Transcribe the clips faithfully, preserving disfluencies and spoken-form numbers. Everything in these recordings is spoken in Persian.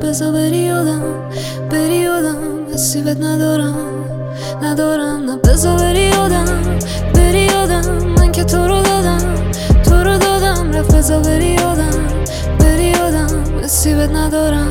بذار بری یادم بری یادم حسی بهت ندارم ندارم نه بذار بری یادم بری یادم من که تو رو دادم تو رو دادم رفت بذار بری یادم بری یادم حسی بهت ندارم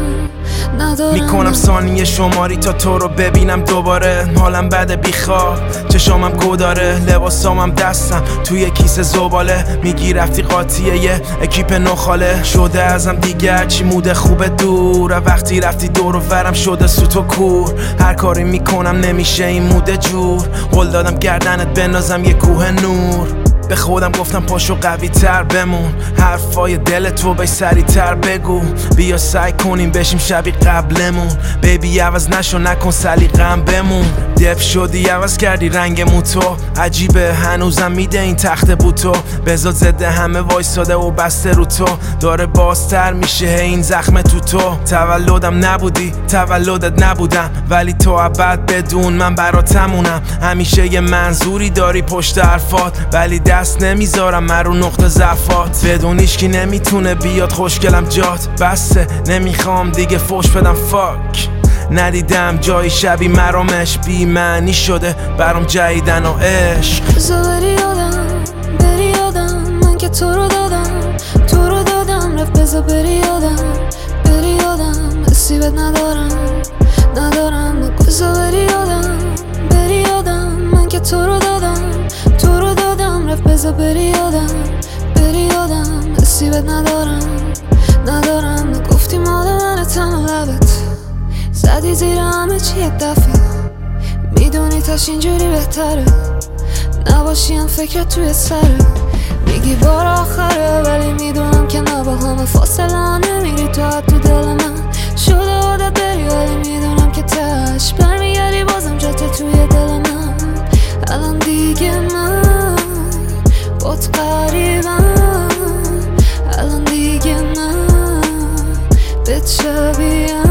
میکنم ثانیه شماری تا تو رو ببینم دوباره. حالم بده بیخواب چشامم گو داره، لباسامم دستم توی کیسه زباله. میگی رفتی قاطیه یه اکیپ نخاله شده ازم دیگه چی موده خوبه دور. وقتی رفتی دور و ورم شده سوت و کور. هر کاری میکنم نمیشه این موده جور. قول دادم گردنت بندازم یه کوه نور. به خودم گفتم پاشو قوی تر بمون. حرفای دل تو بی سری تر بگو. بیا سعی کنیم بشیم شبیه قبلمون. بیبی عوض نشو نکن سلیقه‌ام بمون. دف شدی عوض کردی رنگمون تو. عجیبه هنوزم میده این تخت بوتو. بذار زده همه وایساده و بسته رو تو. داره بازتر میشه این زخم تو تو. تولدم نبودی تولدت نبودم، ولی تو ابد بدون من براتمونم. همیشه یه منظوری داری پشت حرفات، ولی دست نمیذارم من رو نقطه ضعفات. بدون هیچکی نمیتونه بیاد خوشگلم جات. بسه نمیخوام دیگه فوش بدم فاک. ندیدم جایی شبی مرامش بی معنی شده برام جدیدن و عشق. بذار بری یادم بری یادم من که تو رو دادم تو رو دادم رفت بذار بری یادم بری یادم حسی بهت ندارم ندارم بذار بری یادم بری یادم من که تو رو دادم تو رو دادم رفت بذار بری یادم بری یادم حسی بهت ندارم ندارم گفتی مال منه تن لبت زدی زیر همه چی یک دفعه. میدونی تاش اینجوری بهتره نباشیم فکرت توی سره. میگی بار آخره ولی میدونم که نه با همه فاصله نمیری تو حد تو دل من. شده عادت بری ولی میدونم که تش برمیگردی بازم جات توی دل من. الان دیگه من بات قریبم الان دیگه نه بهت شبیه